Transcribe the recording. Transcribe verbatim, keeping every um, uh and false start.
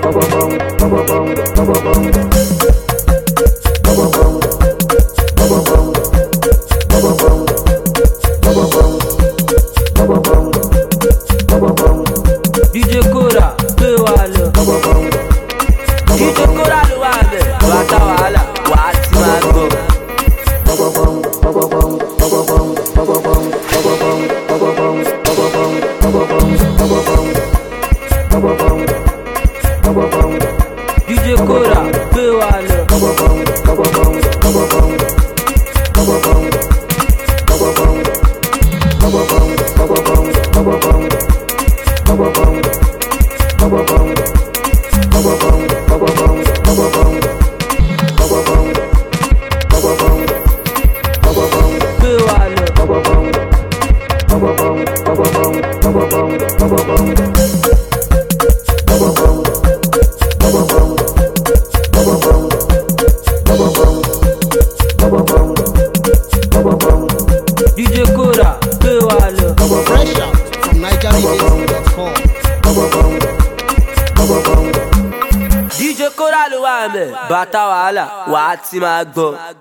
D J Kora, gbé wa lọ. D J Kora ló wà bẹ̀, bàtà wàhálà, wà á ti máa gbọ́. D J Kora, gbé wa lọ. D J Kora, gbé wa lọ. Fresh out from niger remix dot com. D J Kora ló wà bẹ̀, bàtà wàhálà, wà á ti máa gbọ́.